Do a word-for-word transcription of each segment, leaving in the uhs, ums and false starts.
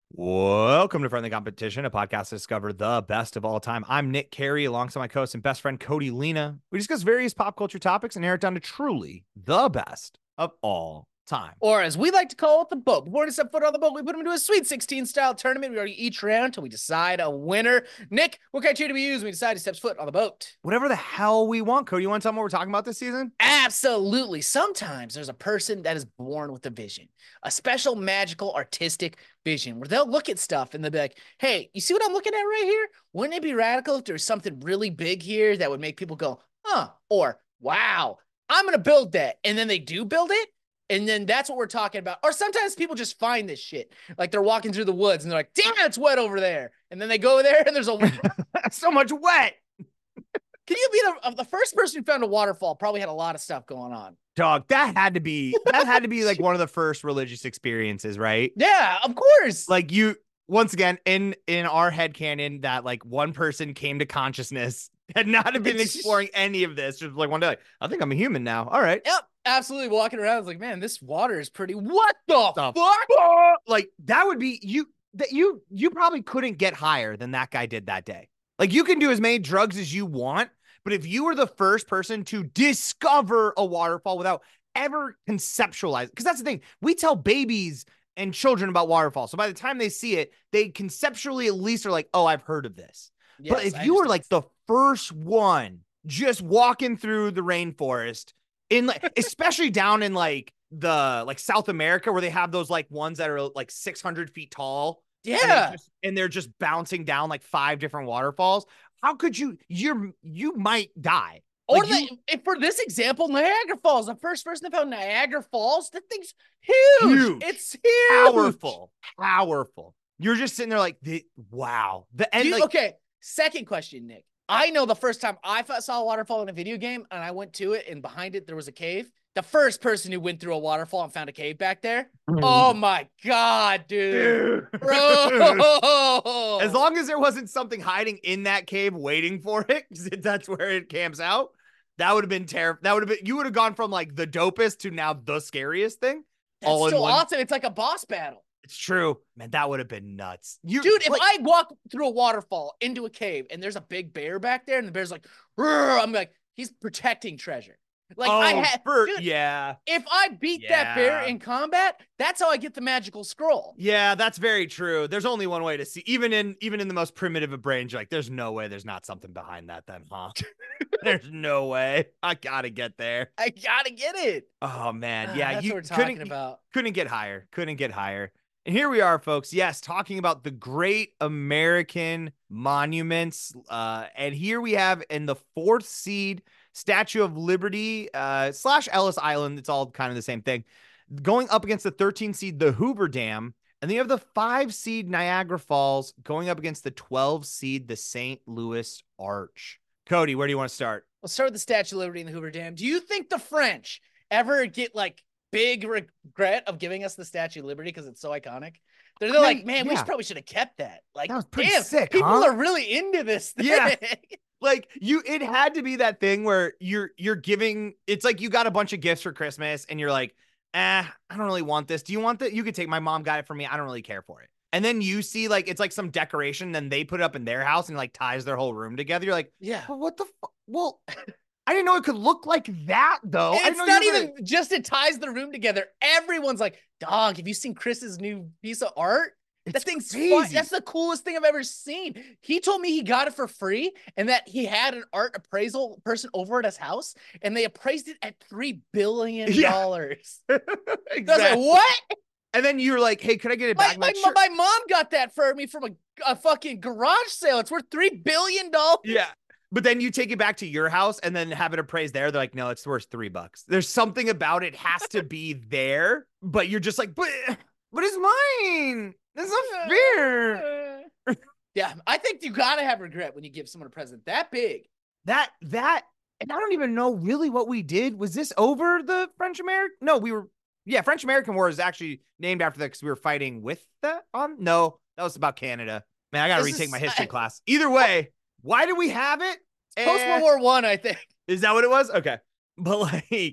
Welcome to Friendly Competition, a podcast to discover the best of all time. I'm Nick Carey, alongside my co-host and best friend Cody Lena. We discuss various pop culture topics and narrow it down to truly the best of all time. Or as we like to call it, the boat. Before we step foot on the boat, we put them into a Sweet sixteen style tournament. We argue each round until we decide a winner. Nick, what criteria do we use when we decide who steps foot on the boat? Whatever the hell we want. Cody, you want to tell them what we're talking about this season? Absolutely. Sometimes there's a person that is born with a vision, a special, magical, artistic vision where they'll look at stuff and they'll be like, hey, you see what I'm looking at right here? Wouldn't it be radical if there's something really big here that would make people go, huh? Or, wow, I'm going to build that. And then they do build it. And then that's what we're talking about. Or sometimes people just find this shit. Like they're walking through the woods and they're like, damn, it's wet over there. And then they go there and there's a so much wet. Can you be the, the first person who found a waterfall probably had a lot of stuff going on. Dog, that had to be, that had to be like one of the first religious experiences, right? Yeah, of course. Like you, once again, in, in our headcanon, that like one person came to consciousness, had not have been exploring any of this. Just like one day, like, I think I'm a human now. All right. Yep. Absolutely walking around. I was like, man, this water is pretty. What the, the fuck? fuck? Like that would be you that you you probably couldn't get higher than that guy did that day. Like you can do as many drugs as you want, but if you were the first person to discover a waterfall without ever conceptualize, because that's the thing, we tell babies and children about waterfalls. So by the time they see it, they conceptually at least are like, oh, I've heard of this. Yes, but if I you were like the first one just walking through the rainforest, in like, especially down in like the like South America where they have those like ones that are like six hundred feet tall. Yeah. And they're, just, and they're just bouncing down like five different waterfalls. How could you, you're, you might die. Or like the, you, if for this example, Niagara Falls, the first person that found Niagara Falls, that thing's huge. huge. It's huge. Powerful. Powerful. You're just sitting there like, the, wow. The end. You, like, okay. Second question, Nick. I know the first time I saw a waterfall in a video game and I went to it and behind it there was a cave. The first person who went through a waterfall and found a cave back there. Mm. Oh my God, dude. dude. Bro. As long as there wasn't something hiding in that cave waiting for it, because that's where it camps out, that would have been terrible. That would have been, you would have gone from like the dopest to now the scariest thing. That's all so awesome. It's like a boss battle. It's true, man. That would have been nuts. You, Dude, if like, I walk through a waterfall into a cave and there's a big bear back there and the bear's like, I'm like, he's protecting treasure. Like oh, I had, for, dude, yeah. If I beat yeah. that bear in combat, that's how I get the magical scroll. Yeah, that's very true. There's only one way to see, even in even in the most primitive of brains, you're like, there's no way there's not something behind that then, huh? There's no way. I gotta get there. I gotta get it. Oh man, yeah, uh, that's you what we're talking couldn't, about. Couldn't get higher. Couldn't get higher. And here we are, folks. Yes, talking about the great American monuments. Uh, and here we have in the fourth seed Statue of Liberty uh, slash Ellis Island. It's all kind of the same thing. Going up against the thirteen seed, the Hoover Dam. And then you have the five seed Niagara Falls going up against the twelve seed, the Saint Louis Arch. Cody, where do you want to start? Let's start with the Statue of Liberty and the Hoover Dam. Do you think the French ever get like big regret of giving us the Statue of Liberty because it's so iconic? They're, they're like, man, yeah. we probably should have kept that. Like, that was pretty damn, sick, people huh? are really into this thing. Yeah. Like you, it had to be that thing where you're, you're giving, it's like you got a bunch of gifts for Christmas and you're like, eh, I don't really want this. Do you want that? You could take, my mom got it for me. I don't really care for it. And then you see like, it's like some decoration, then they put it up in their house and like ties their whole room together. You're like, yeah, well, what the fuck? Well, I didn't know it could look like that though. It's I didn't know not you were even gonna... just it ties the room together. Everyone's like, dog, have you seen Chris's new piece of art? It's that thing's crazy. fun. That's the coolest thing I've ever seen. He told me he got it for free and that he had an art appraisal person over at his house and they appraised it at three billion dollars. Yeah. Exactly. Like, what? And then you're like, hey, could I get it my, back? My, like, sure. my mom got that for me from a, a fucking garage sale. It's worth three billion dollars. Yeah. But then you take it back to your house and then have it appraised there. They're like, no, it's worth three bucks. There's something about it has to be there, but you're just like, but, but it's mine. That's not fair. Yeah, I think you gotta have regret when you give someone a present that big. That, that, and I don't even know really what we did. Was this over the French American? No, we were, yeah, French American War is actually named after that because we were fighting with that on. No, that was about Canada. Man, I gotta this retake is, my history I, class. Either way, why do we have it? Post World War One, I think. Is that what it was? Okay. But like,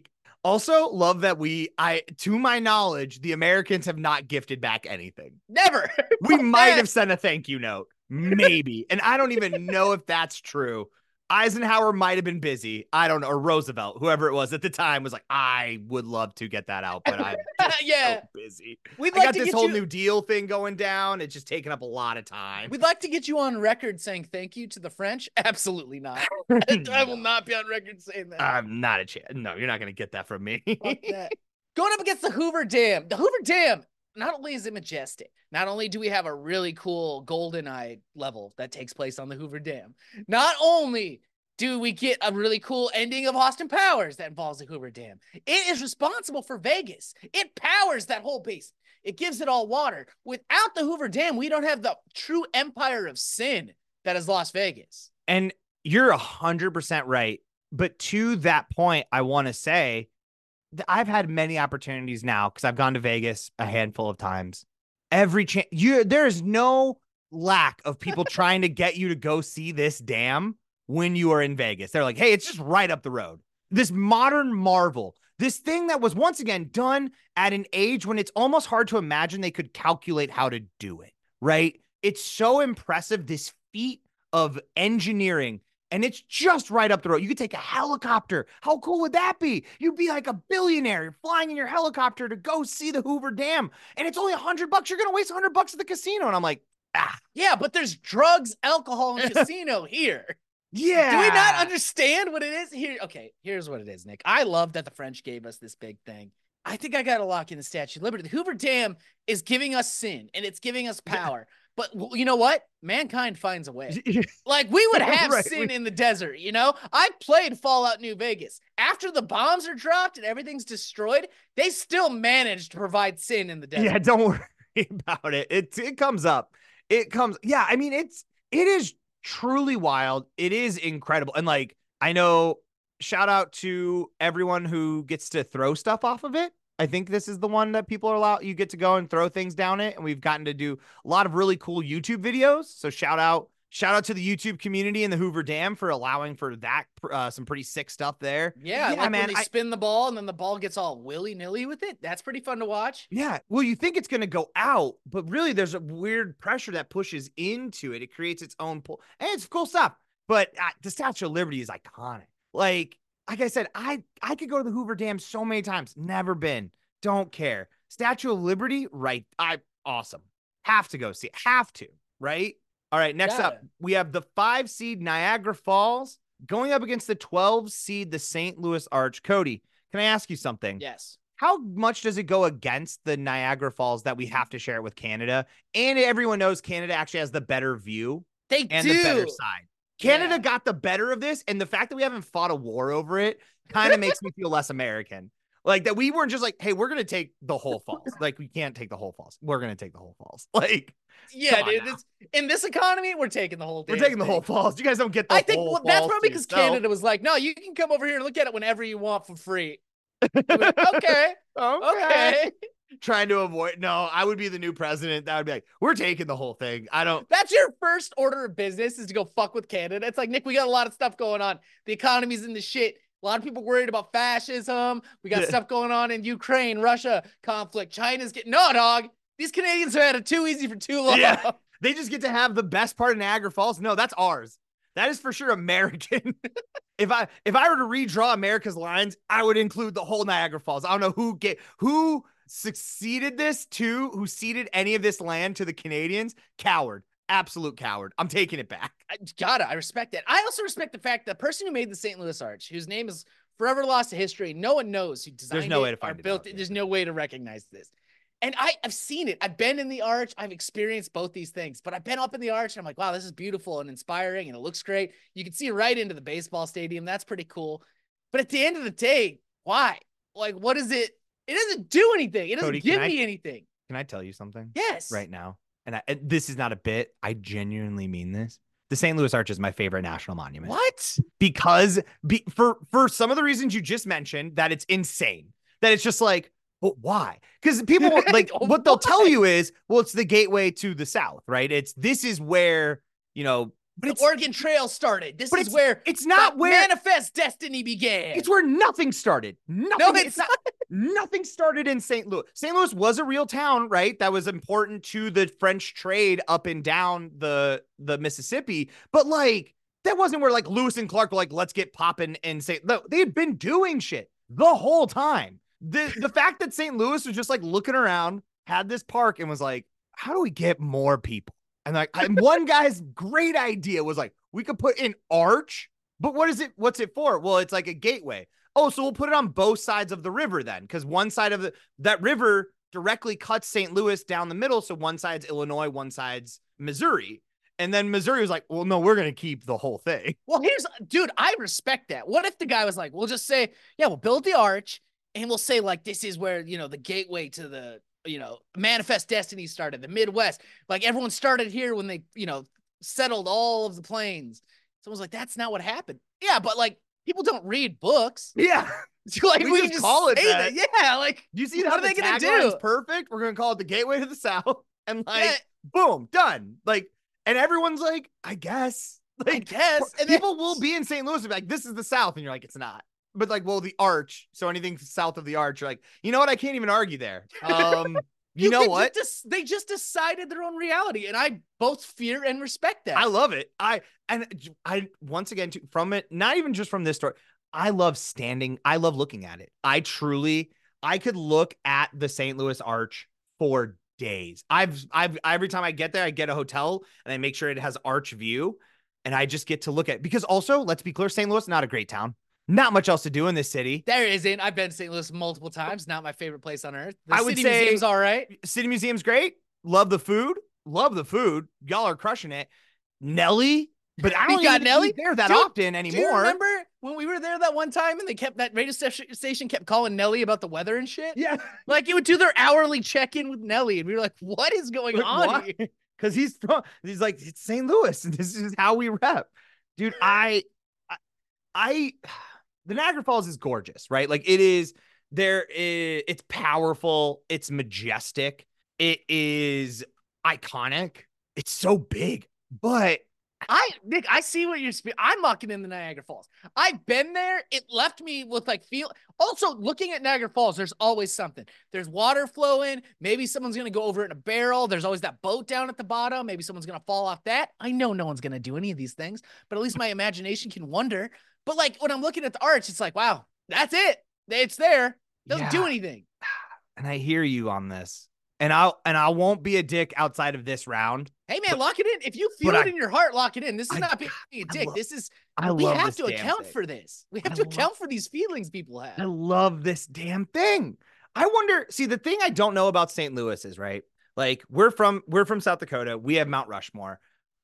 Also, love that we, I, to my knowledge, the Americans have not gifted back anything. Never. We might have sent a thank you note, maybe. And I don't even know if that's true. Eisenhower might have been busy. I don't know. Or Roosevelt, whoever it was at the time, was like, I would love to get that out, but I'm just yeah. so busy. We'd I like got to this get whole you... New Deal thing going down. It's just taking up a lot of time. We'd like to get you on record saying thank you to the French. Absolutely not. I will not be on record saying that. I'm not a chance. No, you're not going to get that from me. Fuck that. Going up against the Hoover Dam. The Hoover Dam, not only is it majestic, not only do we have a really cool golden eye level that takes place on the Hoover Dam, not only do we get a really cool ending of Austin Powers that involves the Hoover Dam, it is responsible for Vegas. It powers that whole base. It gives it all water. Without the Hoover Dam, we don't have the true empire of sin that is Las Vegas. And you're one hundred percent right. But to that point, I want to say that I've had many opportunities now because I've gone to Vegas a handful of times. Every chance you there is no lack of people trying to get you to go see this dam when you are in Vegas. They're like, hey, it's just right up the road. This modern marvel, this thing that was once again done at an age when it's almost hard to imagine they could calculate how to do it, right? It's so impressive, this feat of engineering, and it's just right up the road. You could take a helicopter. How cool would that be? You'd be like a billionaire. You're flying in your helicopter to go see the Hoover Dam, and it's only a hundred bucks. You're going to waste a hundred bucks at the casino. And I'm like, ah. Yeah, but there's drugs, alcohol, and casino here. Yeah. Do we not understand what it is here? Okay, here's what it is, Nick. I love that the French gave us this big thing. I think I got to lock in the Statue of Liberty. The Hoover Dam is giving us sin and it's giving us power. But you know what? Mankind finds a way. Like, we would have right. sin in the desert, you know? I played Fallout New Vegas. After the bombs are dropped and everything's destroyed, they still managed to provide sin in the desert. Yeah, don't worry about it. It, it comes up. It comes. Yeah, I mean, it's, it is truly wild. It is incredible. And like, I know, shout out to everyone who gets to throw stuff off of it. I think this is the one that people are allowed, you get to go and throw things down it. And we've gotten to do a lot of really cool YouTube videos. So shout out, shout out to the YouTube community and the Hoover Dam for allowing for that. Uh, some pretty sick stuff there. Yeah, yeah like man. When they I, spin the ball and then the ball gets all willy nilly with it. That's pretty fun to watch. Yeah. Well, you think it's going to go out, but really there's a weird pressure that pushes into it. It creates its own pull, and it's cool stuff. But uh, the Statue of Liberty is iconic. Like, Like I said, I, I could go to the Hoover Dam so many times. Never been. Don't care. Statue of Liberty, right? I awesome. Have to go see it. Have to, right? All right, next Got up, it. we have the five seed Niagara Falls going up against the twelve seed, the Saint Louis Arch. Cody, can I ask you something? Yes. How much does it go against the Niagara Falls that we have to share it with Canada? And everyone knows Canada actually has the better view. They and do. the better side. Canada Yeah. got the better of this, and the fact that we haven't fought a war over it kind of makes me feel less American. Like that we weren't just like, hey, we're going to take the whole falls. Like, we can't take the whole falls. We're going to take the whole falls. Like, Yeah, dude. This, in this economy, we're taking the whole we're damn taking the thing. whole falls. You guys don't get the I think whole well, that's falls probably to because yourself. Canada was like, no, you can come over here and look at it whenever you want for free. okay. Okay. Okay. Trying to avoid. No, I would be the new president. That would be like, we're taking the whole thing. I don't. That's your first order of business is to go fuck with Canada. It's like, Nick, we got a lot of stuff going on. The economy's in the shit. A lot of people worried about fascism. We got Yeah. stuff going on in Ukraine, Russia conflict. China's getting, no, dog. These Canadians have had it too easy for too long. Yeah. They just get to have the best part of Niagara Falls. No, that's ours. That is for sure American. if I if I were to redraw America's lines, I would include the whole Niagara Falls. I don't know who get who succeeded this to, who ceded any of this land to the Canadians. Coward. Absolute coward. I'm taking it back. I gotta, I respect that. I also respect the fact that the person who made the Saint Louis Arch, whose name is forever lost to history, no one knows who designed There's no it way to find or it built out, it. yeah. There's no way to recognize this. And I, I've seen it. I've been in the arch. I've experienced both these things, but I've been up in the arch and I'm like, wow, this is beautiful and inspiring and it looks great. You can see right into the baseball stadium. That's pretty cool. But at the end of the day, why? Like, what is it? It doesn't do anything. It doesn't Cody, give can I- me anything. Can I tell you something? Yes. Right now. And, I, and this is not a bit. I genuinely mean this. The Saint Louis Arch is my favorite national monument. What? Because be, for for some of the reasons you just mentioned, that it's insane. That it's just like, but why? Because people like what they'll tell you is, well, it's the gateway to the South, right? It's this is where, you know, But the it's Oregon Trail started. This but is it's where it's not the where Manifest Destiny began. it's where nothing started. Nothing. No, it's it's not. Nothing started in Saint Louis. Saint Louis was a real town, right? That was important to the French trade up and down the the Mississippi. But like, that wasn't where like Lewis and Clark were like, let's get popping and say no. They had been doing shit the whole time. The the fact that Saint Louis was just like looking around, had this park, and was like, how do we get more people? And like, and one guy's great idea was like, we could put an arch, but what is it? What's it for? Well, it's like a gateway. Oh, so we'll put it on both sides of the river then, because one side of the that river directly cuts Saint Louis down the middle. So one side's Illinois, one side's Missouri. And then Missouri was like, well, no, we're going to keep the whole thing. Well, here's, dude, I respect that. What if the guy was like, we'll just say, yeah, we'll build the arch and we'll say like, this is where, you know, the gateway to the, you know, Manifest Destiny started, the Midwest. Like everyone started here when they, you know, settled all of the plains. Someone's like, that's not what happened. Yeah, but like, people don't read books. Yeah. Like we, we just just call it say that. that. Yeah, like Do you see what how are the they gonna tagline's do? perfect? We're going to call it the gateway to the South. And like, Yeah. boom, done. Like, and everyone's like, I guess. Like, I guess. And people then, will be in Saint Louis and be like, this is the South. And you're like, it's not. But like, well, the arch. So anything south of the arch, you're like, you know what? I can't even argue there. Um, you, you know can what? Just, they just decided their own reality. And I both fear and respect that. I love it. I, and I, once again, too, from it, not even just from this story, I love standing. I love looking at it. I truly, I could look at the Saint Louis Arch for days. I've, I've, every time I get there, I get a hotel and I make sure it has arch view and I just get to look at it. Because also, let's be clear, Saint Louis, not a great town. Not much else to do in this city. There isn't. I've been to Saint Louis multiple times. Not my favorite place on earth. The I would city say museum's all right. City Museum's great. Love the food. Love the food. Y'all are crushing it. Nelly. But I don't You got even Nelly? eat there that Dude, often Do you anymore. remember when we were there that one time and they kept that radio st- station kept calling Nelly about the weather and shit? Yeah. Like it would do their hourly check-in with Nelly, and we were like, "What is going Like, on?" why? Here? Because he's from, he's like, it's Saint Louis. And this is how we rep. Dude, I, I, I, the Niagara Falls is gorgeous, right? Like it is, there is, it's powerful. It's majestic. It is iconic. It's so big, but I Nick, I see what you're speaking. I'm mucking in the Niagara Falls. I've been there. It left me with like feel. Also, looking at Niagara Falls, there's always something. There's water flowing. Maybe someone's gonna go over it in a barrel. There's always that boat down at the bottom. Maybe someone's gonna fall off that. I know no one's gonna do any of these things, but at least my imagination can wonder. But like when I'm looking at the arch, it's like, wow, that's it. It's there. Doesn't yeah. do anything. And I hear you on this. And I'll and I won't be a dick outside of this round. Hey man, But- lock it in. If you feel but it I- in your heart, lock it in. This is I- not being a I dick. love- This is I we love have this to damn account thing. for this. We have I to love- account for these feelings people have. I love this damn thing. I wonder, see, the thing I don't know about Saint Louis is, right? Like we're from we're from South Dakota. We have Mount Rushmore.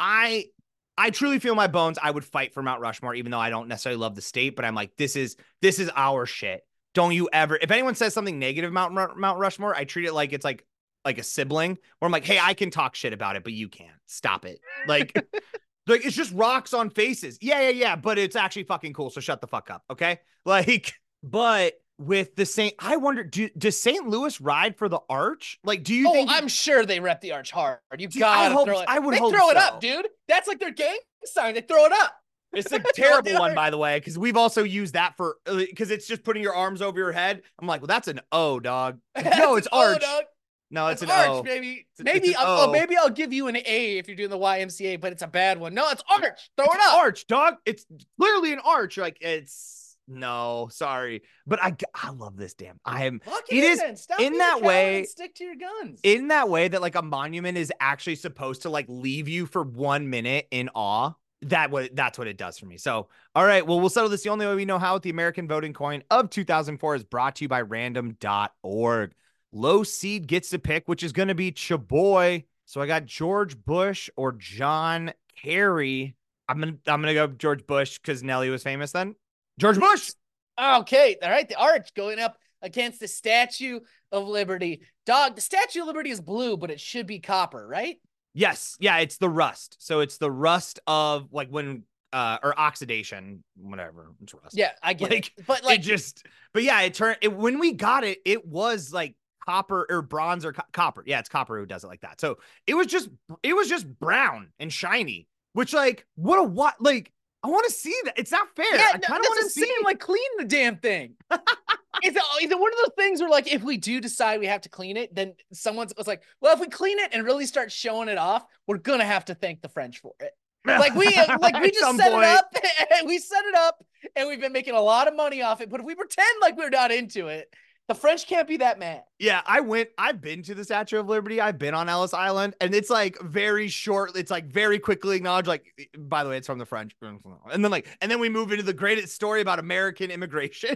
I I truly feel my bones. I would fight for Mount Rushmore, even though I don't necessarily love the state, but I'm like, this is this is our shit. Don't you ever, if anyone says something negative about Mount, Mount Rushmore, I treat it like it's like like a sibling where I'm like, hey, I can talk shit about it, but you can't. Stop it. Like, like it's just rocks on faces. Yeah, yeah, yeah. But it's actually fucking cool. So shut the fuck up. Okay. Like, but with the Saint, I wonder, do, does Saint Louis ride for the arch? Like, do you Oh, think I'm sure they rep the arch hard. You Dude, I gotta hope- throw it. I would they hope throw it so. up, dude. That's like their gang sign. They throw it up. it's a Throw terrible the one, arch. by the way, because we've also used that for, because it's just putting your arms over your head. I'm like, well, that's an O, dog. No, it's an O, arch. dog. No, it's It's an arch, O. baby. It's- Maybe it's an I'll, oh, O. maybe I'll give you an A if you're doing the Y M C A, but it's a bad one. No, it's arch. Throw It's it up. arch, dog. It's clearly an arch. You're like, it's no, sorry, but I I love this damn. I am Lock it it, in, is then. Stop in being a that coward way- and stick to your guns. in that way that like a monument is actually supposed to like leave you for one minute in awe. That what that's what it does for me. So, all right, well, we'll settle this the only way we know how with the American voting coin of two thousand four is brought to you by random dot org. Low seed gets to pick, which is going to be Chaboy. So I got George Bush or John Kerry. I'm gonna I'm gonna go George Bush because Nelly was famous then. George Bush. Okay, all right. The arch going up against the Statue of Liberty. Dog, the Statue of Liberty is blue, but it should be copper, right? Yes, yeah, it's the rust. So it's the rust of like when uh or oxidation, whatever. It's rust. Yeah, I get Like, it. But Like like, it just, but yeah, it turned it when we got it, it was like copper or bronze or co- copper. Yeah, it's copper who does it like that. So it was just it was just brown and shiny. Which, like, what a what? Like, I want to see that. It's not fair. Yeah, I no, kind of that's want to insane. see. Like, clean the damn thing. Is it, is it one of those things where, like, if we do decide we have to clean it, then someone's it's like, well, if we clean it and really start showing it off, we're gonna have to thank the French for it. Like we, like we just set point. it up, and we set it up, and we've been making a lot of money off it. But if we pretend like we're not into it, the French can't be that mad. Yeah, I went, I've been to the Statue of Liberty. I've been on Ellis Island, and it's like very short. It's like very quickly acknowledged, like, by the way, it's from the French. And then like, and then we move into the greatest story about American immigration.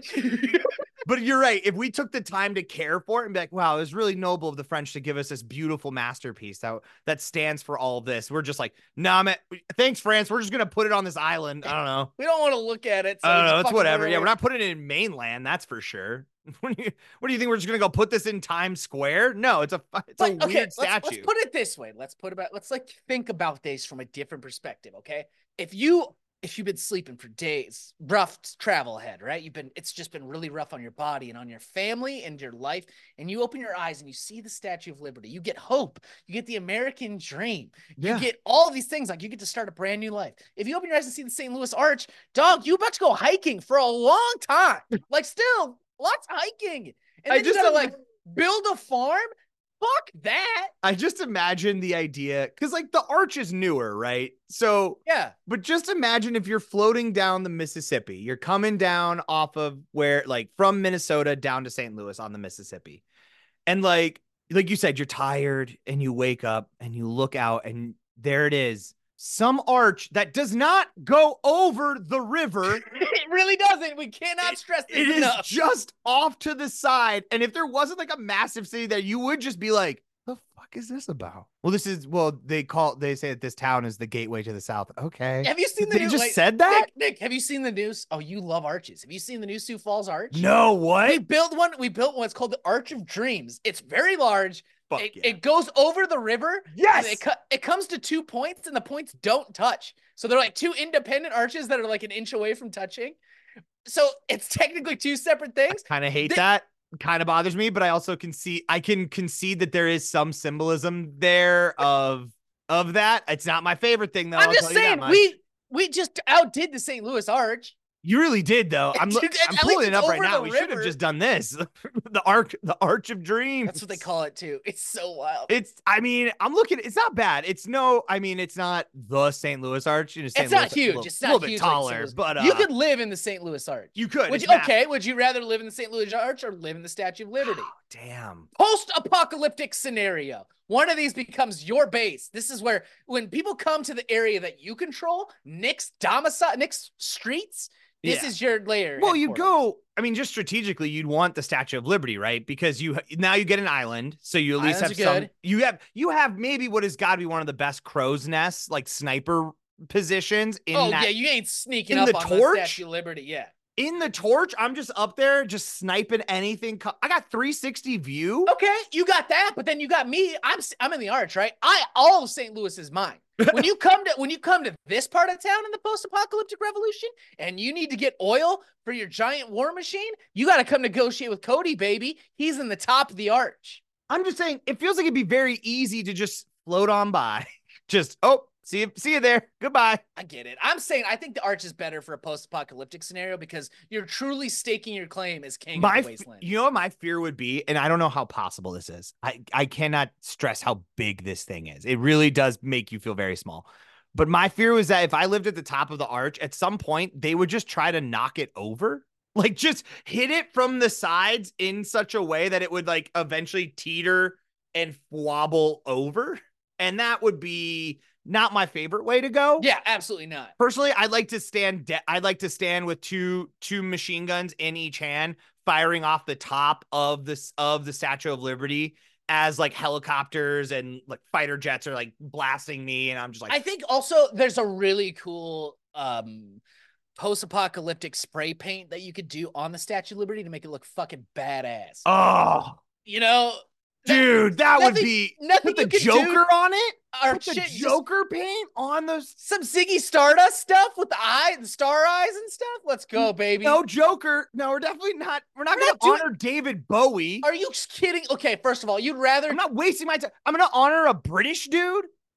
But you're right. If we took the time to care for it and be like, wow, it was really noble of the French to give us this beautiful masterpiece that, that stands for all of this. We're just like, nah, man, thanks, France. We're just going to put it on this island. I don't know. We don't want to look at it. So I don't know. It's whatever. Yeah, we're not putting it in mainland. That's for sure. What do you, what do you think? We're just going to go put this in Times Square? No, it's a, it's but, a okay, weird let's, statue. Let's put it this way. Let's put about, let's like think about this from a different perspective. Okay. If you, if you've been sleeping for days, rough travel ahead, right? You've been, it's just been really rough on your body and on your family and your life. And you open your eyes and you see the Statue of Liberty. You get hope. You get the American dream. You Yeah. get all of these things. Like you get to start a brand new life. If you open your eyes and see the Saint Louis Arch, dog, you about to go hiking for a long time. Like still lots of hiking. And then I you just gotta im- like build a farm. Fuck that. I just imagine the idea because like the arch is newer, right? So Yeah. but just imagine if you're floating down the Mississippi, you're coming down off of where like from Minnesota down to Saint Louis on the Mississippi. And like, like you said, you're tired and you wake up and you look out and there it is. Some arch that does not go over the river. It really doesn't. We cannot stress this It is enough. just off to the side. And if there wasn't like a massive city there, you would just be like, the fuck is this about? Well, this is, well, they call, they say that this town is the gateway to the South. Okay. Have you seen the They news? just Wait, said that? Nick, Nick, have you seen the news? Oh, you love arches. Have you seen the new Sioux Falls Arch? No, We what? built one. We built one. It's called the Arch of Dreams. It's very large. Fuck It, yeah. it goes over the river. Yes! It, co- it comes to two points, and the points don't touch. So they're like two independent arches that are like an inch away from touching. So it's technically two separate things. Kind of hate They- that. Kind of bothers me, but I also can see, I can concede that there is some symbolism there of, of that. It's not my favorite thing though. I'm I'll just tell you that saying, much. we we just outdid the Saint Louis Arch. You really did though. I'm, Dude, look, at I'm least pulling it it's up right over now. the We should have river. just done this. the arc, the Arch of Dreams. That's what they call it too. It's so wild. It's, I mean, I'm looking, it's not bad. It's no, I mean, it's not the Saint Louis Arch. You know, Saint It's not Louis, a huge. little- It's a not little huge bit like taller, Saint Louis. but uh, You could live in the Saint Louis Arch. you could. Would It's you, massive. okay, would you rather live in the Saint Louis Arch or live in the Statue of Liberty? Damn. Post-apocalyptic scenario. One of these becomes your base. This is where when people come to the area that you control, Nick's domicile, Nick's streets, this Yeah. is your lair. Well, you headquarters. go, I mean, just strategically, you'd want the Statue of Liberty, right? Because you now you get an island, so you at least Islands have are some. good. You have you have maybe what has got to be one of the best crow's nests, like sniper positions in Oh that. yeah, you ain't sneaking in up the on torch? the Statue of Liberty. Yeah. In the torch, I'm just up there, just sniping anything. co- I got three sixty view. Okay, you got that, but then you got me. I'm s- I'm in the Arch, right? I all of Saint Louis is mine. When you come to when you come to this part of town in the post-apocalyptic revolution, and you need to get oil for your giant war machine, you got to come negotiate with Cody, baby. He's in the top of the Arch. I'm just saying, it feels like it'd be very easy to just float on by. Just oh, see you, see you there. Goodbye. I get it. I'm saying I think the Arch is better for a post-apocalyptic scenario because you're truly staking your claim as king My, of the f- wasteland. you know what my fear would be, and I don't know how possible this is. I I cannot stress how big this thing is. It really does make you feel very small. But my fear was that if I lived at the top of the arch, at some point they would just try to knock it over, like just hit it from the sides in such a way that it would like eventually teeter and wobble over, and that would be not my favorite way to go. Yeah, absolutely not. Personally, I'd like to stand. De- I'd like to stand with two two machine guns in each hand, firing off the top of this of the Statue of Liberty as like helicopters and like fighter jets are like blasting me, and I'm just like, I think also there's a really cool um post-apocalyptic spray paint that you could do on the Statue of Liberty to make it look fucking badass. oh, You know, dude, that would nothing- be nothing put the you could Joker do- on it. or Put the shit, just Joker paint on those. some Ziggy Stardust stuff with the eye, the star eyes and stuff. Let's go, baby. No Joker. No, we're definitely not. We're not We're going not to doing- honor David Bowie. Are you kidding? Okay, first of all, you'd rather I'm not wasting my time. I'm going to honor a British dude.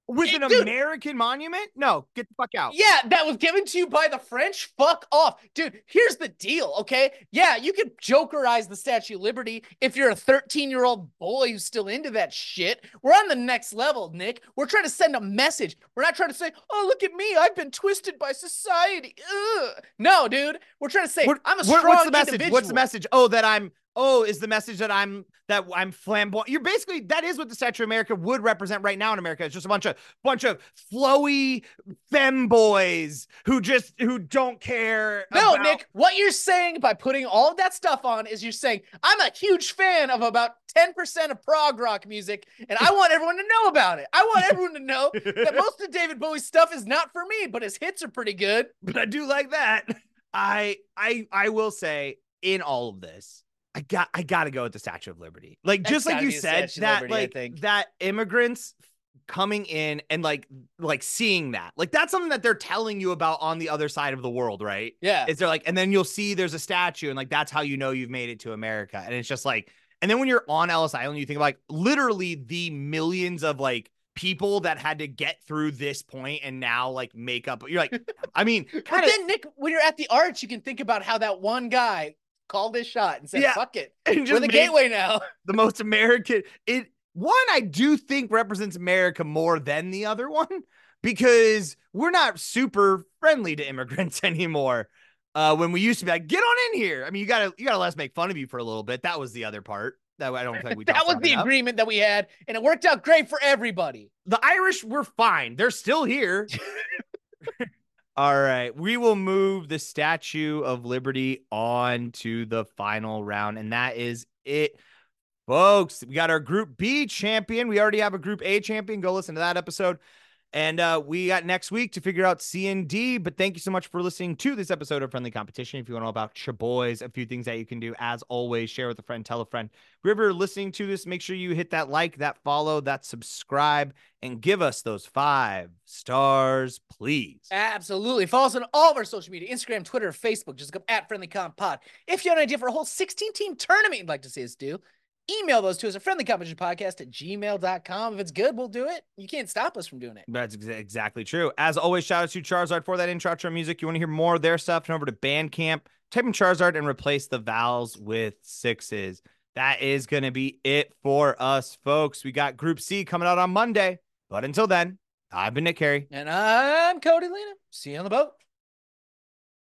with It- an dude. American monument? No, get the fuck out. Yeah, that was given to you by the French. Fuck off. Dude, here's the deal, okay? Yeah, you can jokerize the Statue of Liberty if you're a thirteen-year-old boy who's still into that shit. We're on the next level, Nick. We're trying to send a message. We're not trying to say, oh, look at me. I've been twisted by society. Ugh. No, dude. We're trying to say, What, I'm a what- strong what's the message? individual. What's the message? Oh, that I'm, oh, is the message that I'm, that I'm flamboyant. You're basically, that is what the Statue of America would represent right now in America. It's just a bunch of, bunch of flowy femboys who just, who don't care. No, about- Nick, what you're saying by putting all of that stuff on is you're saying, I'm a huge fan of about ten percent of prog rock music, and I want everyone to know about it. I want everyone to know that most of David Bowie's stuff is not for me, but his hits are pretty good. But I do like that. I, I, I will say in all of this, I got, I got to go with the Statue of Liberty. Like, That's just like gotta you be the said, Statue of that, Liberty, I like, think. that immigrants coming in and like, like seeing that, like, that's something that they're telling you about on the other side of the world, right? Yeah. Is they're like, and then you'll see there's a statue, and like, that's how you know you've made it to America. And it's just like, and then when you're on Ellis Island, you think of like literally the millions of like people that had to get through this point and now like make up. You're like, I mean, But kind of. then, Nick, when you're at the arch, you can think about how that one guy called his shot and said, Yeah. fuck it. And We're just the made gateway now. the most American. It one I do think represents America more than the other one because we're not super friendly to immigrants anymore. Uh, when we used to be like, get on in here. I mean, you gotta you gotta let us make fun of you for a little bit. That was the other part that I don't think we. That talked was about the enough. agreement that we had, and it worked out great for everybody. The Irish were fine. They're still here. All right. We will move the Statue of Liberty on to the final round, and that is it. Folks, we got our Group B champion. We already have a Group A champion. Go listen to that episode. And uh, we got next week to figure out C and D. But thank you so much for listening to this episode of Friendly Competition. If you want to know about your boys, a few things that you can do, as always, share with a friend, tell a friend. Whoever you're listening to this, make sure you hit that like, that follow, that subscribe, and give us those five stars, please. Absolutely. Follow us on all of our social media, Instagram, Twitter, Facebook. Just look up at Friendly Comp Pod. If you have an idea for a whole sixteen team tournament you'd like to see us do, email those to us at friendly competition podcast at gmail dot com. If it's good, we'll do it. You can't stop us from doing it. That's ex- exactly true. As always, shout out to Charizard for that intro outro music. You want to hear more of their stuff, turn over to Bandcamp, type in Charizard and replace the vowels with sixes. That is going to be it for us, folks. We got Group C coming out on Monday. But until then, I've been Nick Carey. And I'm Cody Lena. See you on the boat.